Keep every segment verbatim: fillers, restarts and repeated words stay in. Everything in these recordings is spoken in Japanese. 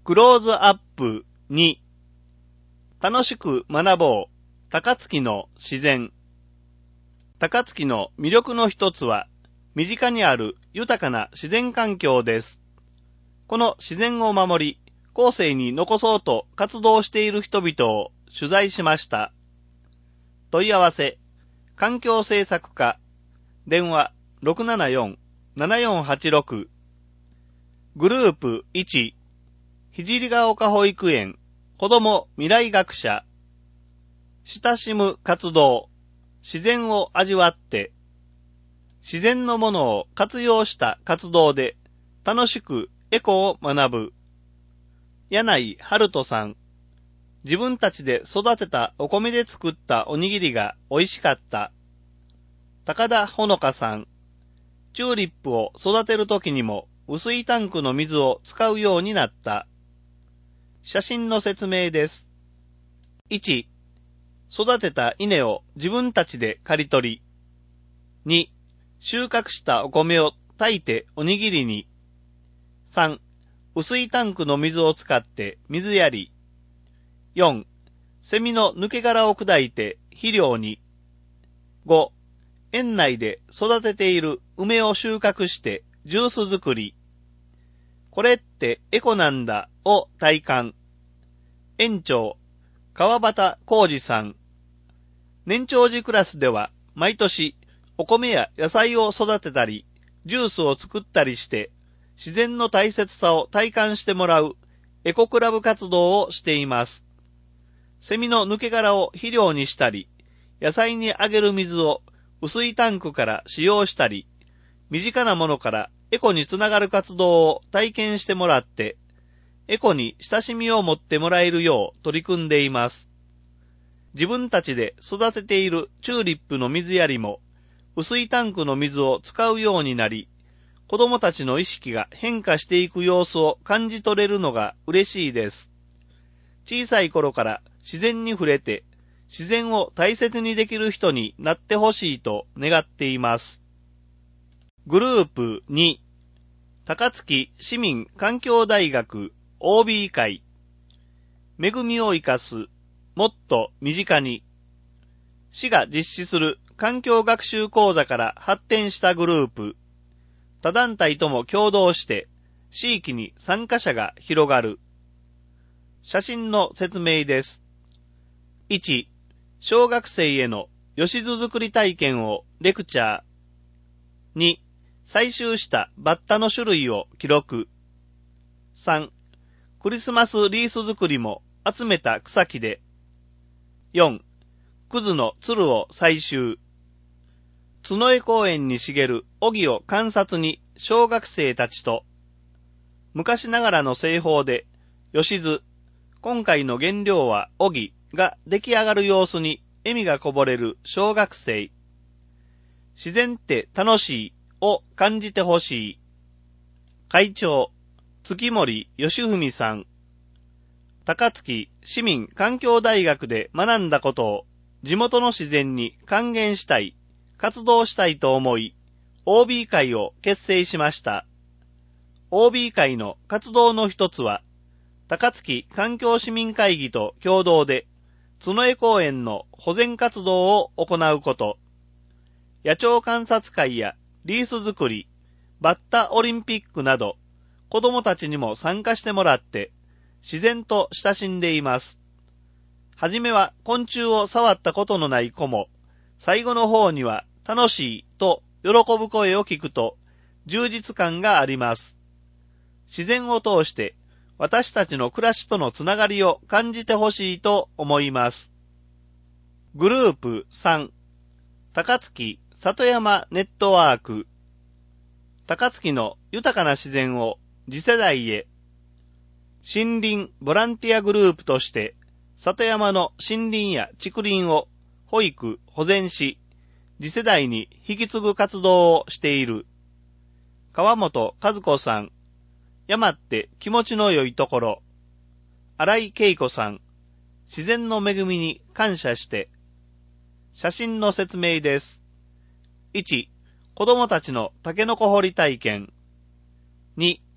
クローズアップに、楽しく学ぼう、高槻の自然。高槻の魅力の一つは、身近にある豊かな自然環境です。この自然を守り、後世に残そうと活動している人々を取材しました。問い合わせ、環境政策課、電話 ろくななよん ななよんはちろく、グループいち、聖ヶ丘保育園、子ども未来学者、親しむ活動、自然を味わって、自然のものを活用した活動で楽しくエコを学ぶ。柳井春人さん、自分たちで育てたお米で作ったおにぎりが美味しかった。高田ほのかさん、チューリップを育てるときにも薄いタンクの水を使うようになった。写真の説明です。いち、育てた稲を自分たちで刈り取り。に、収穫したお米を炊いておにぎりに。さん、薄いタンクの水を使って水やり。よん、セミの抜け殻を砕いて肥料に。ご、園内で育てている梅を収穫してジュース作り。これってエコなんだを体感。園長、川端浩二さん。年長児クラスでは毎年お米や野菜を育てたり、ジュースを作ったりして、自然の大切さを体感してもらうエコクラブ活動をしています。セミの抜け殻を肥料にしたり、野菜にあげる水を薄いタンクから使用したり、身近なものからエコにつながる活動を体験してもらって、エコに親しみを持ってもらえるよう取り組んでいます。自分たちで育てているチューリップの水やりも、薄いタンクの水を使うようになり、子供たちの意識が変化していく様子を感じ取れるのが嬉しいです。小さい頃から自然に触れて、自然を大切にできる人になってほしいと願っています。グループに、高槻市民環境大学 オービー 会。恵みを生かす、もっと身近に。市が実施する環境学習講座から発展したグループ。他団体とも共同して、地域に参加者が広がる。写真の説明です。いち、小学生への吉酢作り体験をレクチャー。に、採集したバッタの種類を記録。さん、クリスマスリース作りも集めた草木で。よん、クズのつるを採集。角江公園に茂るオギを観察に小学生たちと、昔ながらの製法で、吉酢、今回の原料はオギが出来上がる様子に笑みがこぼれる小学生。自然って楽しいを感じてほしい。会長、月森義文さん。高槻市民環境大学で学んだことを地元の自然に還元したい、活動したいと思い、オービー 会を結成しました。オービー 会の活動の一つは、高槻環境市民会議と共同で、角江公園の保全活動を行うこと、野鳥観察会やリース作り、バッタオリンピックなど、子供たちにも参加してもらって、自然と親しんでいます。はじめは昆虫を触ったことのない子も、最後の方には楽しいと喜ぶ声を聞くと、充実感があります。自然を通して私たちの暮らしとのつながりを感じてほしいと思います。グループさん、高槻里山ネットワーク。高槻の豊かな自然を次世代へ。森林ボランティアグループとして、里山の森林や竹林を保育、保全し、次世代に引き継ぐ活動をしている。川本和子さん。山って気持ちの良いところ。新井恵子さん。自然の恵みに感謝して。写真の説明です。いち、子供たちのタケノコ掘り体験。に、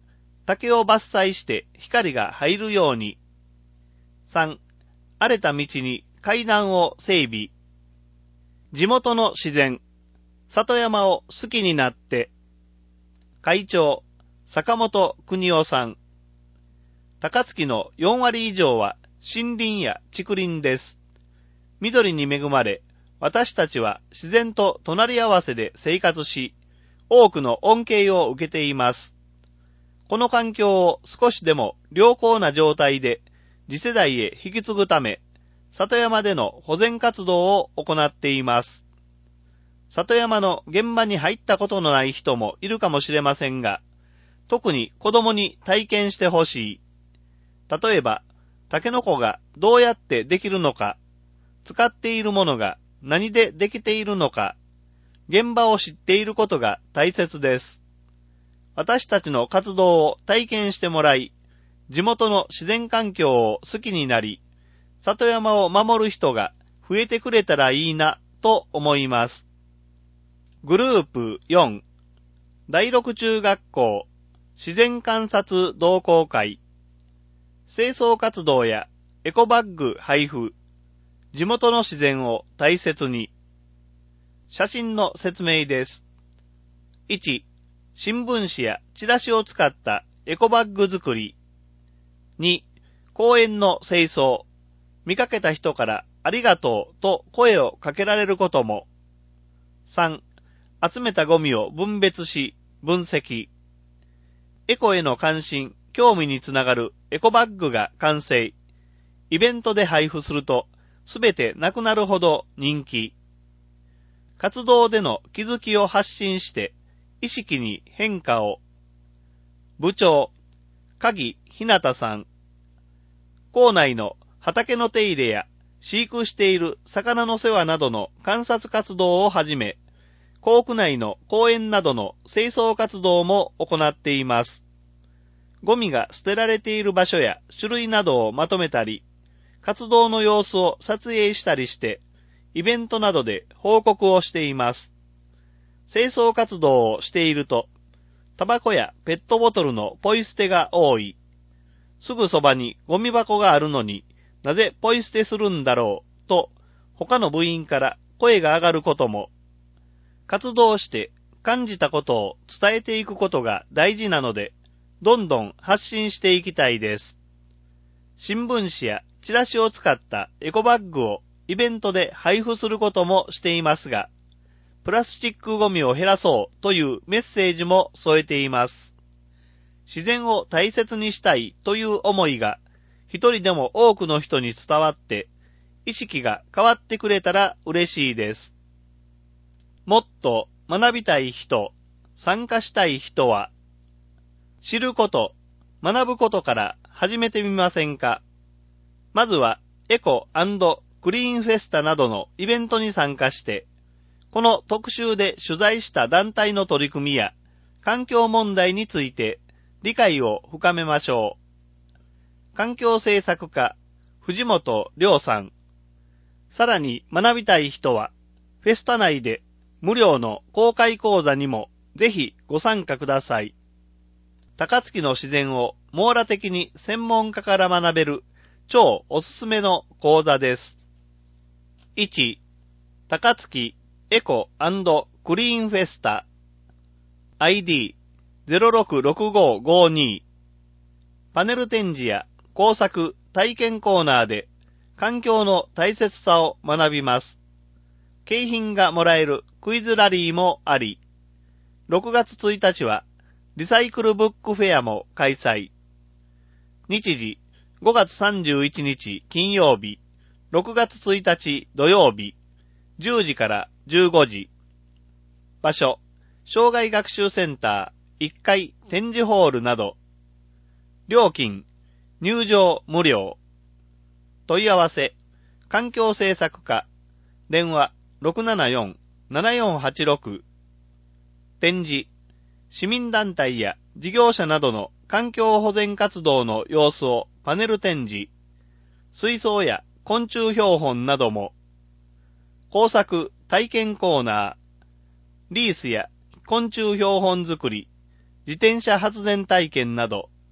竹を伐採して光が入るように。さん、荒れた道に階段を整備。地元の自然、里山を好きになって。会長、坂本邦夫さん。高槻のよんわり以上は森林や竹林です。緑に恵まれ、私たちは自然と隣り合わせで生活し、多くの恩恵を受けています。この環境を少しでも良好な状態で次世代へ引き継ぐため、里山での保全活動を行っています。里山の現場に入ったことのない人もいるかもしれませんが、特に子供に体験してほしい。例えば、タケノコがどうやってできるのか、使っているものが何でできているのか、現場を知っていることが大切です。私たちの活動を体験してもらい、地元の自然環境を好きになり、里山を守る人が増えてくれたらいいなと思います。グループよん、第六中学校自然観察同好会。清掃活動やエコバッグ配布、地元の自然を大切に。写真の説明です。いち、新聞紙やチラシを使ったエコバッグ作り。に、公園の清掃。見かけた人からありがとうと声をかけられることも。さん、集めたゴミを分別し、分析。エコへの関心、興味につながるエコバッグが完成。イベントで配布すると、すべてなくなるほど人気。活動での気づきを発信して、意識に変化を。部長、鍵ひなたさん。校内の畑の手入れや飼育している魚の世話などの観察活動をはじめ、校区内の公園などの清掃活動も行っています。ゴミが捨てられている場所や種類などをまとめたり、活動の様子を撮影したりして、イベントなどで報告をしています。清掃活動をしていると、タバコやペットボトルのポイ捨てが多い。すぐそばにゴミ箱があるのになぜポイ捨てするんだろうと他の部員から声が上がることも。活動して感じたことを伝えていくことが大事なので、どんどん発信していきたいです。新聞紙やチラシを使ったエコバッグをイベントで配布することもしていますが、プラスチックゴミを減らそうというメッセージも添えています。自然を大切にしたいという思いが一人でも多くの人に伝わって意識が変わってくれたら嬉しいです。もっと学びたい人、参加したい人は、知ること、学ぶことから始めてみませんか。まずはエコ&クリーンフェスタなどのイベントに参加して、この特集で取材した団体の取り組みや環境問題について理解を深めましょう。環境政策課、藤本亮さん。さらに学びたい人は、フェスタ内で無料の公開講座にもぜひご参加ください。高槻の自然を網羅的に専門家から学べる超おすすめの講座です。いち. 高槻エコ&クリーンフェスタ アイディーゼロろくろくごごに パネル展示や工作体験コーナーで環境の大切さを学びます。景品がもらえるクイズラリーもあり、ろくがつついたちはリサイクルブックフェアも開催。日時ごがつさんじゅういちにち金曜日、ろくがつついたち土曜日、じゅうじからじゅうごじ。場所、障害学習センターいっかい展示ホールなど。料金、入場無料。問い合わせ、環境政策課、電話 ろくななよん ななよんはちろく。展示、市民団体や事業者などの環境保全活動の様子をパネル展示、水槽や昆虫標本なども。工作体験コーナー、リースや昆虫標本作り、自転車発電体験など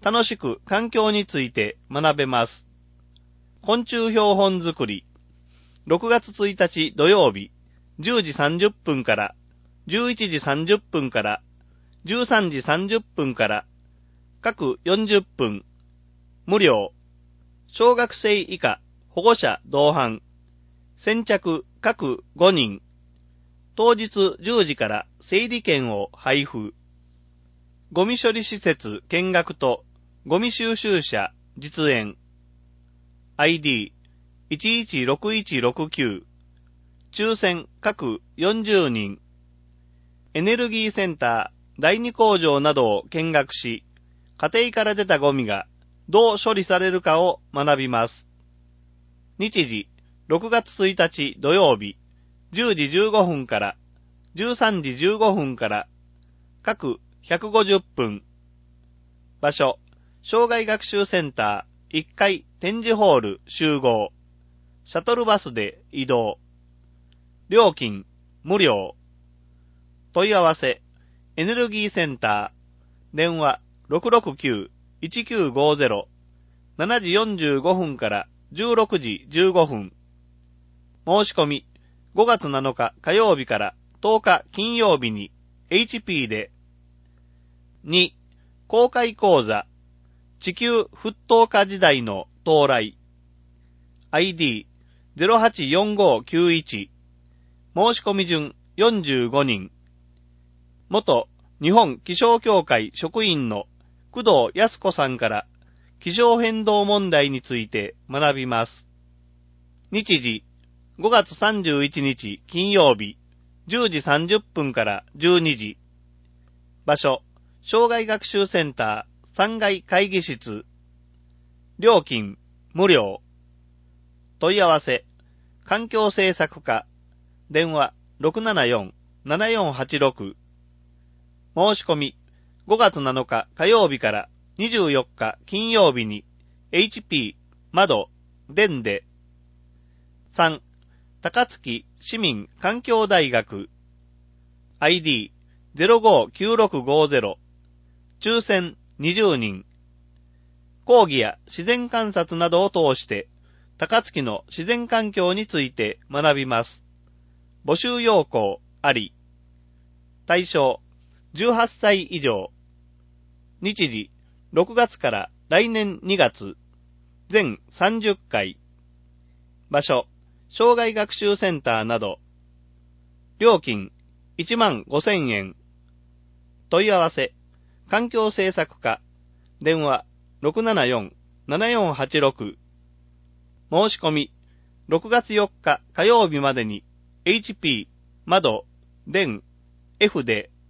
楽しく環境について学べます。昆虫標本作り。ろくがつついたち土曜日、じゅうじさんじゅっぷんからじゅういちじさんじゅっぷんからじゅうさんじさんじゅっぷんから各よんじゅっぷん無料。小学生以下保護者同伴。先着各ごにん。当日じゅうじから整理券を配布。ゴミ処理施設見学とゴミ収集車実演。アイディーいちいちろくいちろくきゅう。抽選各よんじゅうにん。エネルギーセンターだいに工場などを見学し、家庭から出たゴミがどう処理されるかを学びます。日時、ろくがつついたち土曜日、じゅうじじゅうごふんからじゅうさんじじゅうごふんから各ひゃくごじゅっぷん。場所、障害学習センターいっかい展示ホール集合。シャトルバスで移動。料金、無料。問い合わせ、エネルギーセンター、電話 ろくろくきゅういちきゅうごゼロ、しちじよんじゅうごふんからじゅうろくじじゅうごふん。申し込み、ごがつなのか火曜日からとおか金曜日に エイチピー で。に、公開講座、地球沸騰化時代の到来。アイディーゼロはちよんごきゅういち。申し込み順よんじゅうごにん。元日本気象協会職員の工藤康子さんから気象変動問題について学びます。日時、ごがつさんじゅういちにち金曜日、じゅうじさんじゅっぷんからじゅうにじ。場所、障害学習センターさんがい会議室。料金、無料。問い合わせ、環境政策課、電話 ろくななよんななよんはちろく。申し込み、ごがつなのか火曜日からにじゅうよっか金曜日に エイチピー 窓、電で。さん、高槻市民環境大学。アイディーゼロごきゅうろくごゼロ。抽選にじゅうにん。講義や自然観察などを通して、高槻の自然環境について学びます。募集要項あり。対象、じゅうはっさい以上。日時、ろくがつから来年にがつ。全さんじゅっかい。場所、障害学習センターなど。料金、いちまんごせんえん。問い合わせ、環境政策課。電話、ろくななよんななよんはちろく。申し込み、ろくがつよっか火曜日までに エイチピー 窓、電、F で